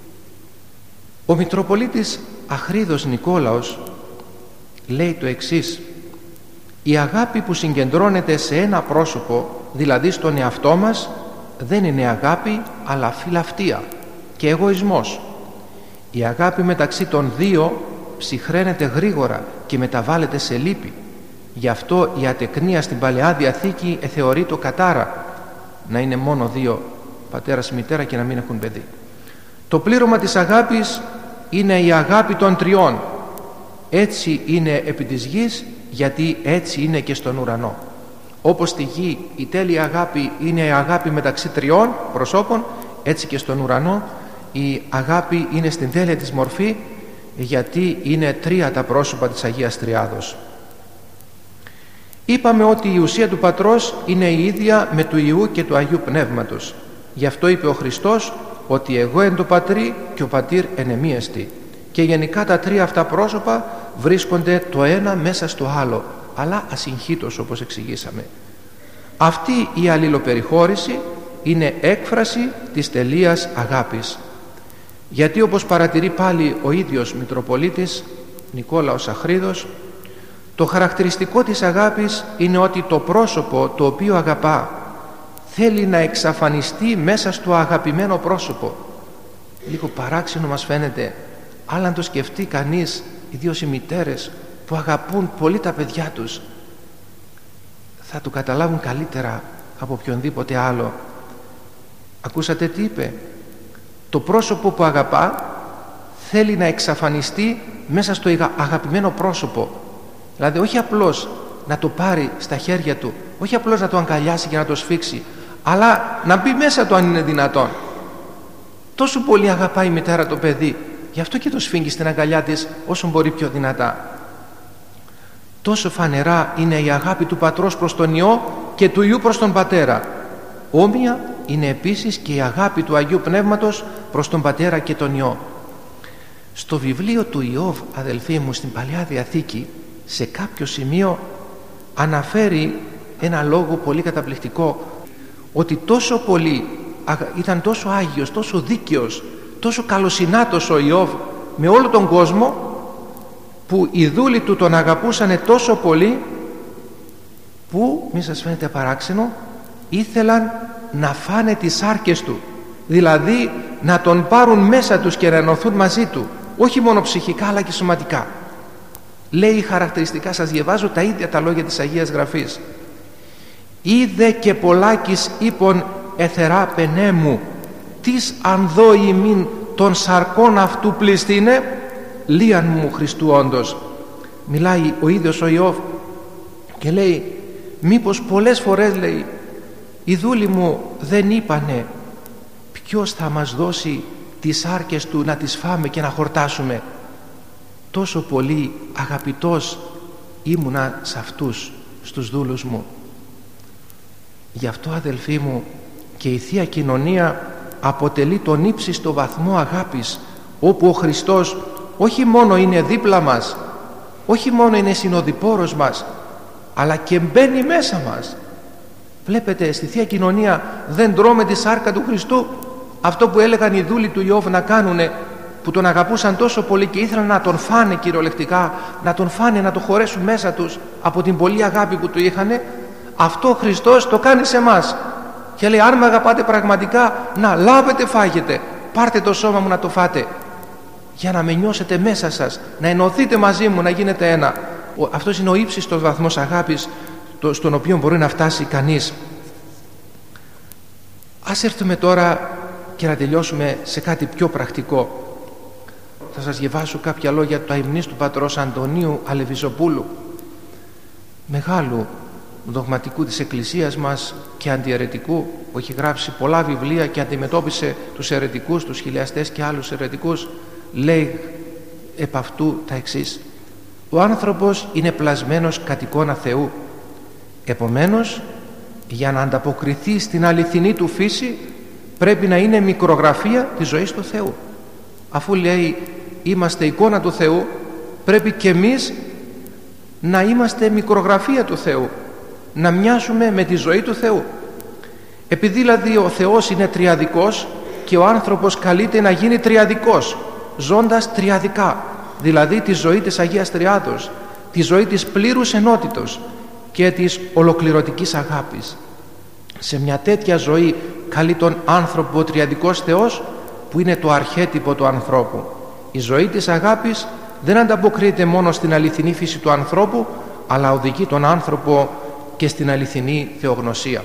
Ο Μητροπολίτης Αχρίδος Νικόλαος λέει το εξής: η αγάπη που συγκεντρώνεται σε ένα πρόσωπο, δηλαδή στον εαυτό μας, δεν είναι αγάπη αλλά φιλαυτία και εγωισμός. Η αγάπη μεταξύ των δύο ψυχραίνεται γρήγορα και μεταβάλλεται σε λύπη. Γι' αυτό η ατεκνία στην Παλαιά Διαθήκη εθεωρεί το κατάρα, να είναι μόνο δύο, πατέρας μητέρα, και να μην έχουν παιδί. Το πλήρωμα της αγάπης είναι η αγάπη των τριών. Έτσι είναι επί της γης, γιατί έτσι είναι και στον ουρανό. Όπως στη γη η τέλεια αγάπη είναι η αγάπη μεταξύ τριών προσώπων, έτσι και στον ουρανό η αγάπη είναι στην τέλεια της μορφή, γιατί είναι τρία τα πρόσωπα της Αγίας Τριάδος. Είπαμε ότι η ουσία του Πατρός είναι η ίδια με του Υιού και του Αγίου Πνεύματος. Γι' αυτό είπε ο Χριστός ότι εγώ εν το Πατρί και ο Πατήρ εν εμεί εστι. Και γενικά τα τρία αυτά πρόσωπα βρίσκονται το ένα μέσα στο άλλο, αλλά ασυγχύτως, όπως εξηγήσαμε. Αυτή η αλληλοπεριχώρηση είναι έκφραση της τελείας αγάπης. Γιατί, όπως παρατηρεί πάλι ο ίδιος Μητροπολίτης Νικόλαος Αχρίδος, το χαρακτηριστικό της αγάπης είναι ότι το πρόσωπο το οποίο αγαπά θέλει να εξαφανιστεί μέσα στο αγαπημένο πρόσωπο. Λίγο παράξενο μας φαίνεται, αλλά αν το σκεφτεί κανείς, ιδίως οι μητέρες που αγαπούν πολύ τα παιδιά τους, θα το καταλάβουν καλύτερα από οποιονδήποτε άλλο. Ακούσατε τι είπε? Το πρόσωπο που αγαπά θέλει να εξαφανιστεί μέσα στο αγαπημένο πρόσωπο. Δηλαδή όχι απλώς να το πάρει στα χέρια του, όχι απλώς να το αγκαλιάσει και να το σφίξει, αλλά να μπει μέσα του αν είναι δυνατόν. Τόσο πολύ αγαπάει η μητέρα το παιδί, γι' αυτό και το σφίγγει στην αγκαλιά της όσο μπορεί πιο δυνατά. Τόσο φανερά είναι η αγάπη του Πατρός προς τον Υιό και του Υιού προς τον Πατέρα. Όμοια είναι επίσης και η αγάπη του Αγίου Πνεύματος προς τον Πατέρα και τον Υιό. Στο βιβλίο του Ιώβ, αδελφοί μου, στην Παλαιά Διαθήκη, σε κάποιο σημείο αναφέρει ένα λόγο πολύ καταπληκτικό, ότι τόσο πολύ ήταν τόσο άγιος, τόσο δίκαιος, τόσο καλοσυνάτος ο Ιώβ με όλο τον κόσμο, που οι δούλοι του τον αγαπούσανε τόσο πολύ που, μη σας φαίνεται παράξενο, ήθελαν να φάνε τις σάρκες του, δηλαδή να τον πάρουν μέσα τους και να ενωθούν μαζί του, όχι μόνο ψυχικά αλλά και σωματικά. Λέει χαρακτηριστικά, σας διαβάζω τα ίδια τα λόγια της Αγίας Γραφής: «Είδε και πολλάκις είπων εθερά πενέμου, τις αν δω ημίν των σαρκών αυτού πληστήνε, λίαν μου Χριστού όντως». Μιλάει ο ίδιος ο Ιώβ και λέει, μήπως πολλές φορές, λέει, οι δούλοι μου δεν είπανε ποιος θα μας δώσει τις σάρκες του να τις φάμε και να χορτάσουμε? Τόσο πολύ αγαπητός ήμουνα σε αυτούς, στους δούλους μου. Γι' αυτό, αδελφοί μου, και η Θεία Κοινωνία αποτελεί τον ύψιστο βαθμό αγάπης, όπου ο Χριστός όχι μόνο είναι δίπλα μας, όχι μόνο είναι συνοδοιπόρος μας, αλλά και μπαίνει μέσα μας. Βλέπετε, στη Θεία Κοινωνία δεν τρώμε τη σάρκα του Χριστού, αυτό που έλεγαν οι δούλοι του Ιώβ να κάνουνε, που τον αγαπούσαν τόσο πολύ και ήθελαν να τον φάνε κυριολεκτικά, να τον φάνε, να το χωρέσουν μέσα τους από την πολλή αγάπη που του είχανε. Αυτό ο Χριστός το κάνει σε εμάς και λέει, αν με αγαπάτε πραγματικά, να λάβετε, φάγετε, πάρτε το σώμα μου να το φάτε, για να με νιώσετε μέσα σας, να ενωθείτε μαζί μου, να γίνετε ένα. Αυτός είναι ο ύψιστος βαθμός αγάπης στον οποίο μπορεί να φτάσει κανείς. Ας έρθουμε τώρα και να τελειώσουμε σε κάτι πιο πρακτικό. Θα σας διαβάσω κάποια λόγια του αημνής του πατρός Αντωνίου Αλεβιζοπούλου, μεγάλου δογματικού της Εκκλησίας μας και αντιαιρετικού, που έχει γράψει πολλά βιβλία και αντιμετώπισε τους αιρετικούς, τους χιλιαστές και άλλους αιρετικούς. Λέει επ' αυτού τα εξής. Ο άνθρωπος είναι πλασμένος κατ' εικόνα Θεού. Επομένως, για να ανταποκριθεί στην αληθινή του φύση, πρέπει να είναι μικρογραφία της ζωής του Θεού. Αφού λέει είμαστε εικόνα του Θεού, πρέπει και εμείς να είμαστε μικρογραφία του Θεού, να μοιάζουμε με τη ζωή του Θεού. Επειδή δηλαδή ο Θεός είναι τριαδικός, και ο άνθρωπος καλείται να γίνει τριαδικός, ζώντας τριαδικά, δηλαδή τη ζωή της Αγίας Τριάδος, τη ζωή της πλήρους ενότητος και της ολοκληρωτικής αγάπης. Σε μια τέτοια ζωή καλεί τον άνθρωπο ο τριαδικός Θεός, που είναι το αρχέτυπο του ανθρώπου. Η ζωή της αγάπης δεν ανταποκρίνεται μόνο στην αληθινή φύση του ανθρώπου, αλλά οδηγεί τον άνθρωπο και στην αληθινή θεογνωσία.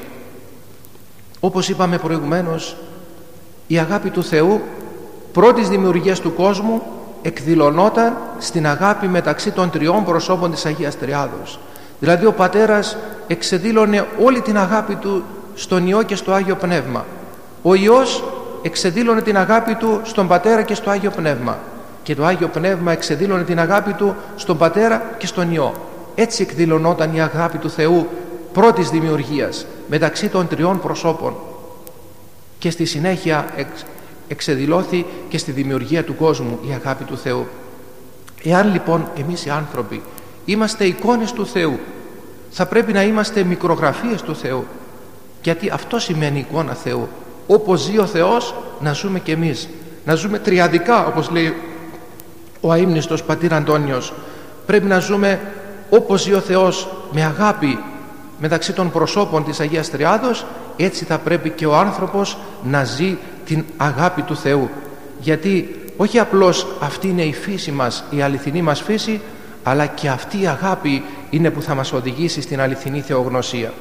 Όπως είπαμε προηγουμένως, η αγάπη του Θεού πρώτης δημιουργίας του κόσμου εκδηλωνόταν στην αγάπη μεταξύ των τριών προσώπων της Αγίας Τριάδος. Δηλαδή ο Πατέρας εξεδήλωνε όλη την αγάπη του στον Υιό και στο Άγιο Πνεύμα. Ο Υιός εξεδήλωνε την αγάπη του στον Πατέρα και στο Άγιο Πνεύμα, και το Άγιο Πνεύμα εξεδήλωνε την αγάπη του στον Πατέρα και στον Υιό. Έτσι εκδηλωνόταν η αγάπη του Θεού πρώτης δημιουργίας μεταξύ των τριών προσώπων, και στη συνέχεια εξ, εξεδηλώθη και στη δημιουργία του κόσμου η αγάπη του Θεού. Εάν λοιπόν εμείς οι άνθρωποι είμαστε εικόνες του Θεού, θα πρέπει να είμαστε μικρογραφίες του Θεού, γιατί αυτό σημαίνει εικόνα Θεού. Όπως ζει ο Θεός, να ζούμε κι εμείς, να ζούμε τριαδικά, όπως λέει ο αείμνηστος πατήρ Αντώνιος. Πρέπει να ζούμε όπως ζει ο Θεός, με αγάπη μεταξύ των προσώπων της Αγίας Τριάδος. Έτσι θα πρέπει και ο άνθρωπος να ζει την αγάπη του Θεού, γιατί όχι απλώς αυτή είναι η φύση μας, η αληθινή μας φύση, αλλά και αυτή η αγάπη είναι που θα μας οδηγήσει στην αληθινή θεογνωσία.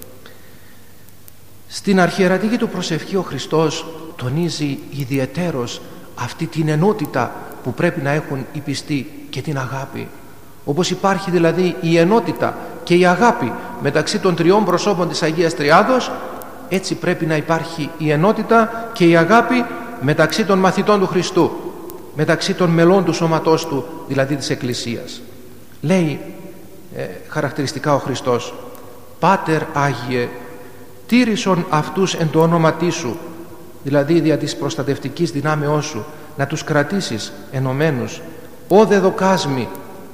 Στην αρχιερατική του προσευχή ο Χριστός τονίζει ιδιαιτέρως αυτή την ενότητα που πρέπει να έχουν οι πιστοί και την αγάπη. Όπως υπάρχει δηλαδή η ενότητα και η αγάπη μεταξύ των τριών προσώπων της Αγίας Τριάδος, έτσι πρέπει να υπάρχει η ενότητα και η αγάπη μεταξύ των μαθητών του Χριστού, μεταξύ των μελών του σώματός του, δηλαδή της Εκκλησίας. Λέει ε, χαρακτηριστικά ο Χριστός: «Πάτερ Άγιε, τήρησον αυτούς εν το όνοματί σου», δηλαδή δια της προστατευτικής δυνάμεώς σου, να τους κρατήσεις ενωμένους. «Ω δε δοκάσμη,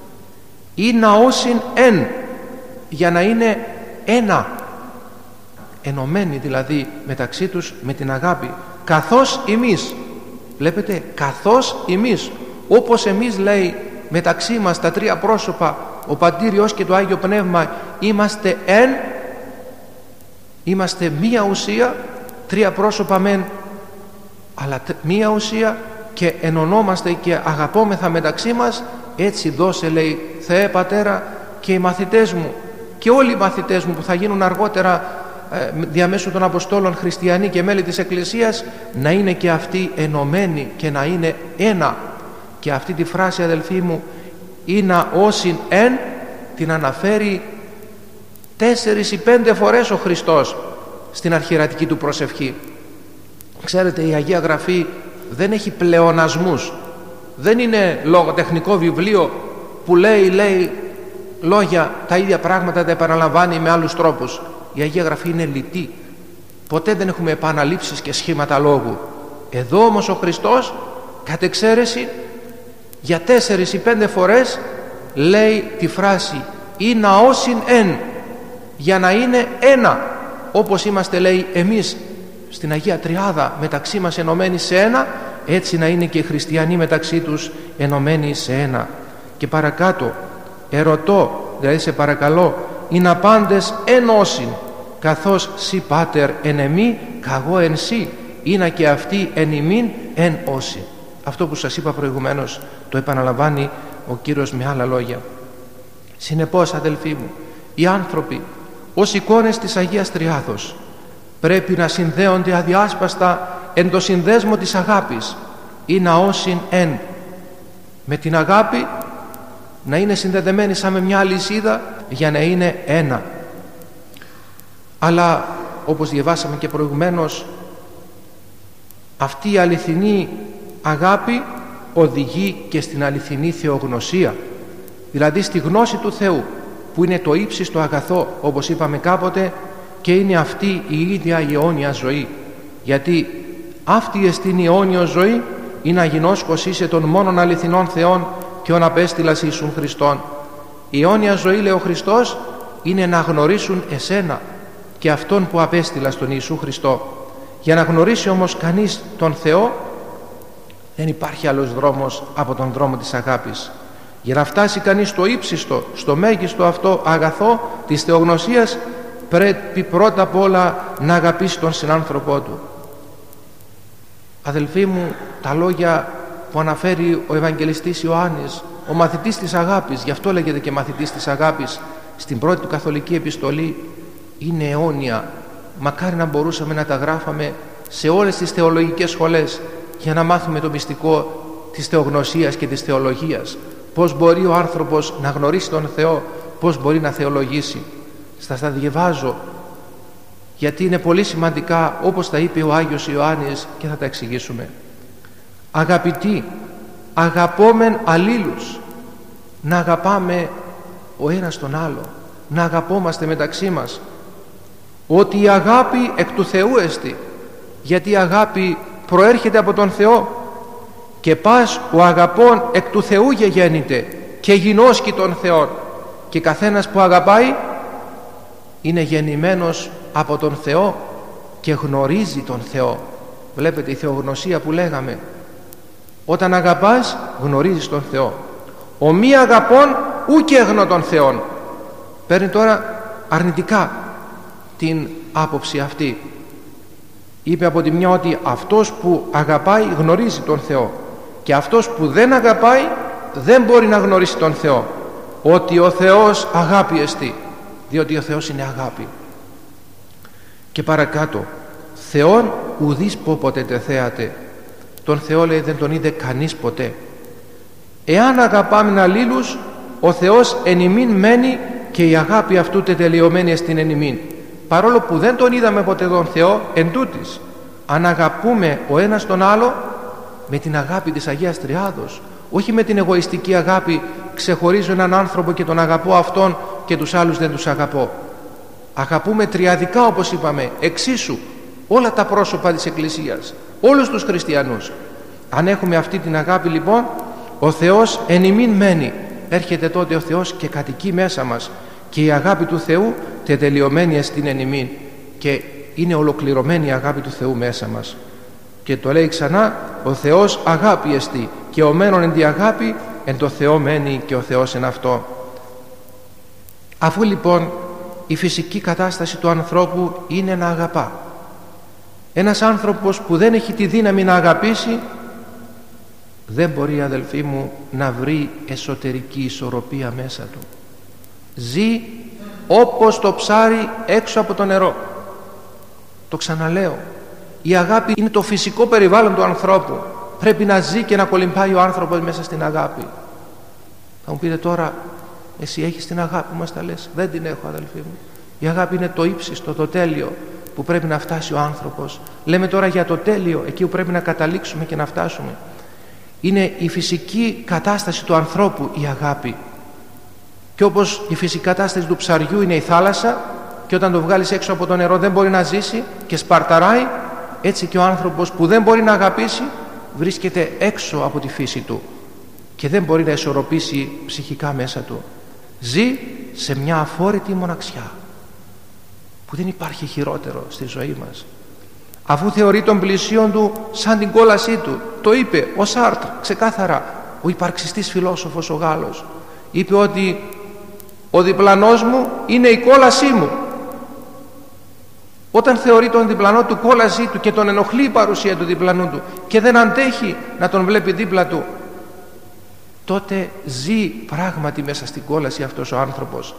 ή ναώσιν εν», για να είναι ένα, ενωμένοι δηλαδή μεταξύ τους με την αγάπη, «καθώς εμείς», βλέπετε, καθώς εμείς, όπως εμείς λέει μεταξύ μας τα τρία πρόσωπα, ο Πατήρ, Υιός και το Άγιο Πνεύμα, είμαστε εν, είμαστε μία ουσία, τρία πρόσωπα μεν, αλλά μία ουσία, και ενωνόμαστε και αγαπόμεθα μεταξύ μας. Έτσι δώσε, λέει, Θεέ Πατέρα, και οι μαθητές μου και όλοι οι μαθητές μου που θα γίνουν αργότερα ε, διαμέσου των Αποστόλων χριστιανοί και μέλη της Εκκλησίας, να είναι και αυτοί ενωμένοι και να είναι ένα. Και αυτή τη φράση, αδελφοί μου, «Ήνα όσιν εν», την αναφέρει τέσσερις ή πέντε φορές ο Χριστός στην αρχιερατική του προσευχή. Ξέρετε, η Αγία Γραφή δεν έχει πλεονασμούς, δεν είναι λογοτεχνικό βιβλίο που λέει, λέει λόγια, τα ίδια πράγματα τα επαναλαμβάνει με άλλους τρόπους. Η Αγία Γραφή είναι λιτή, ποτέ δεν έχουμε επαναλήψεις και σχήματα λόγου. Εδώ όμως ο Χριστός κατ' εξαίρεση για τέσσερις ή πέντε φορές λέει τη φράση «ή ναώσιν εν», για να είναι ένα, όπως είμαστε, λέει, εμείς στην Αγία Τριάδα μεταξύ μας ενωμένοι σε ένα, έτσι να είναι και οι χριστιανοί μεταξύ τους ενωμένοι σε ένα. Και παρακάτω, ερωτώ, δηλαδή σε παρακαλώ, «είναι απάντες ενώσιν, καθώς σοι Πάτερ εν εμεί, καγώ εν σοι, είναι και αυτοί εν ημίν εν όσοι». Αυτό που σας είπα προηγουμένως το επαναλαμβάνει ο Κύριος με άλλα λόγια. Συνεπώς, αδελφοί μου, οι άνθρωποι ως εικόνες της Αγίας Τριάδος πρέπει να συνδέονται αδιάσπαστα εν το συνδέσμο της αγάπης, ή ναώσιν εν, με την αγάπη να είναι συνδεδεμένοι σαν με μια αλυσίδα για να είναι ένα. Αλλά όπως διαβάσαμε και προηγουμένως, αυτή η αληθινή αγάπη οδηγεί και στην αληθινή θεογνωσία, δηλαδή στη γνώση του Θεού, που είναι το ύψιστο αγαθό, όπως είπαμε κάποτε, και είναι αυτή η ίδια η αιώνια ζωή, γιατί αυτή εστίν η αιώνια ζωή, είναι να γινώσκος είσαι των μόνων αληθινών Θεών και ον απέστειλας Ιησούν Χριστόν. Η αιώνια ζωή, λέει ο Χριστός, είναι να γνωρίσουν εσένα και αυτόν που απέστειλας τον Ιησού Χριστό. Για να γνωρίσει όμως κανείς τον Θεό, δεν υπάρχει άλλος δρόμος από τον δρόμο της αγάπης. Για να φτάσει κανείς στο ύψιστο, στο μέγιστο αυτό αγαθό της θεογνωσίας, πρέπει πρώτα απ' όλα να αγαπήσει τον συνάνθρωπό του. Αδελφοί μου, τα λόγια που αναφέρει ο Ευαγγελιστής Ιωάννης, ο μαθητής της αγάπης, γι' αυτό λέγεται και μαθητής της αγάπης, στην πρώτη του καθολική επιστολή, είναι αιώνια. Μακάρι να μπορούσαμε να τα γράφαμε σε όλες τις θεολογικές σχολές για να μάθουμε το μυστικό της θεογνωσίας και της θεολογίας. Πώς μπορεί ο άνθρωπος να γνωρίσει τον Θεό, πώς μπορεί να θεολογήσει. Θα τα διαβάζω, γιατί είναι πολύ σημαντικά, όπως τα είπε ο Άγιος Ιωάννης, και θα τα εξηγήσουμε. Αγαπητοί, αγαπόμεν αλλήλους, να αγαπάμε ο ένας τον άλλο, να αγαπόμαστε μεταξύ μας, ότι η αγάπη εκ του Θεού εστι, γιατί η αγάπη προέρχεται από τον Θεό, και πας ο αγαπών εκ του Θεού γεγέννηται και γινώσκει τον Θεό, και καθένας που αγαπάει είναι γεννημένος από τον Θεό και γνωρίζει τον Θεό. Βλέπετε η θεογνωσία που λέγαμε, όταν αγαπάς γνωρίζεις τον Θεό. Ο μη αγαπών ούκε έγνω τον Θεόν. Παίρνει τώρα αρνητικά την άποψη αυτή. Είπε από τη μια ότι αυτός που αγαπάει γνωρίζει τον Θεό, και αυτός που δεν αγαπάει δεν μπορεί να γνωρίσει τον Θεό, ότι ο Θεός αγάπη εστί, διότι ο Θεός είναι αγάπη. Και παρακάτω, Θεόν ουδείς πόποτε τεθέατε, τον Θεό, λέει, δεν τον είδε κανείς ποτέ. Εάν αγαπάμε αλλήλους, ο Θεός εν ημίν μένει και η αγάπη αυτού τετελειωμένη στην εν ημίν. Παρόλο που δεν τον είδαμε ποτέ τον Θεό, εν τούτης, αν αγαπούμε ο ένας τον άλλο με την αγάπη της Αγίας Τριάδος, όχι με την εγωιστική αγάπη, ξεχωρίζω έναν άνθρωπο και τον αγαπώ αυτόν και τους άλλους δεν τους αγαπώ. Αγαπούμε τριαδικά, όπως είπαμε, εξίσου όλα τα πρόσωπα της Εκκλησίας, όλους τους χριστιανούς. Αν έχουμε αυτή την αγάπη, λοιπόν, ο Θεός εν ημίν μένει. Έρχεται τότε ο Θεός και κατοικεί μέσα μας, και η αγάπη του Θεού τετελειωμένη εστίν εν ημίν, και είναι ολοκληρωμένη η αγάπη του Θεού μέσα μας. Και το λέει ξανά, ο Θεός αγάπη εστί, και ο μένων εν τη αγάπη εν το Θεό μένει και ο Θεός εν αυτό. Αφού λοιπόν η φυσική κατάσταση του ανθρώπου είναι να αγαπά, ένας άνθρωπος που δεν έχει τη δύναμη να αγαπήσει δεν μπορεί, αδελφοί μου, να βρει εσωτερική ισορροπία μέσα του. Ζει όπως το ψάρι έξω από το νερό. Το ξαναλέω, η αγάπη είναι το φυσικό περιβάλλον του ανθρώπου. Πρέπει να ζει και να κολυμπάει ο άνθρωπος μέσα στην αγάπη. Θα μου πείτε τώρα, εσύ έχεις την αγάπη που μας τα λες? Δεν την έχω, αδελφοί μου. Η αγάπη είναι το ύψιστο, το τέλειο που πρέπει να φτάσει ο άνθρωπος. Λέμε τώρα για το τέλειο, εκεί που πρέπει να καταλήξουμε και να φτάσουμε. Είναι η φυσική κατάσταση του ανθρώπου η αγάπη. Και όπως η φυσική κατάσταση του ψαριού είναι η θάλασσα, και όταν το βγάλεις έξω από το νερό δεν μπορεί να ζήσει και σπαρταράει, έτσι και ο άνθρωπος που δεν μπορεί να αγαπήσει βρίσκεται έξω από τη φύση του και δεν μπορεί να ισορροπήσει ψυχικά μέσα του. Ζει σε μια αφόρητη μοναξιά που δεν υπάρχει χειρότερο στη ζωή μας. Αφού θεωρεί τον πλησίον του σαν την κόλασή του, το είπε ο Σάρτρ ξεκάθαρα, ο υπαρξιστής φιλόσοφος ο Γάλλος, είπε ότι ο διπλανός μου είναι η κόλασή μου. Όταν θεωρεί τον διπλανό του κόλασή του και τον ενοχλεί η παρουσία του διπλανού του και δεν αντέχει να τον βλέπει δίπλα του, τότε ζει πράγματι μέσα στην κόλαση αυτός ο άνθρωπος,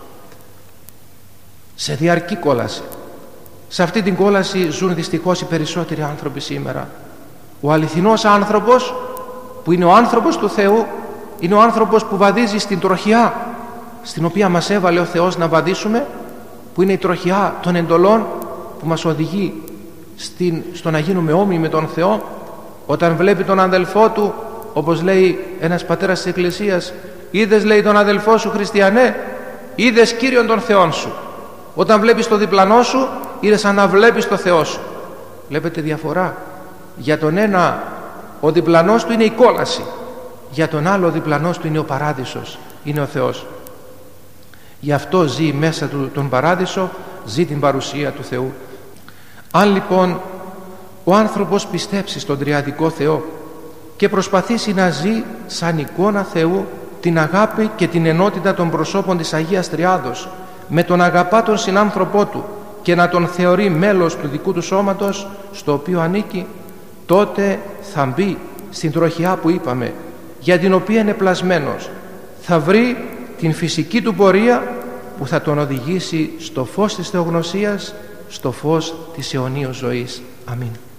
σε διαρκή κόλαση. Σε αυτή την κόλαση ζουν δυστυχώς οι περισσότεροι άνθρωποι σήμερα. Ο αληθινός άνθρωπος, που είναι ο άνθρωπος του Θεού, είναι ο άνθρωπος που βαδίζει στην τροχιά στην οποία μας έβαλε ο Θεός να βαδίσουμε, που είναι η τροχιά των εντολών που μας οδηγεί στην, στο να γίνουμε όμοιοι με τον Θεό. Όταν βλέπει τον αδελφό του όπως λέει ένας πατέρας της Εκκλησίας, είδες, λέει, τον αδελφό σου χριστιανέ, είδες Κύριον τον Θεόν σου. Όταν βλέπεις το διπλανό σου, είναι σαν να βλέπεις το Θεό σου. Βλέπετε διαφορά? Για τον ένα ο διπλανός του είναι η κόλαση, για τον άλλο ο διπλανός του είναι ο παράδεισος, είναι ο Θεός. Γι' αυτό ζει μέσα του τον παράδεισο, ζει την παρουσία του Θεού. Αν λοιπόν ο άνθρωπος πιστέψει στον τριαδικό Θεό και προσπαθήσει να ζει σαν εικόνα Θεού την αγάπη και την ενότητα των προσώπων της Αγίας Τριάδος, με τον αγαπά τον συνάνθρωπό του και να τον θεωρεί μέλος του δικού του σώματος στο οποίο ανήκει, τότε θα μπει στην τροχιά που είπαμε, για την οποία είναι πλασμένος. Θα βρει την φυσική του πορεία που θα τον οδηγήσει στο φως της θεογνωσίας, στο φως της αιωνίως ζωής. Αμήν.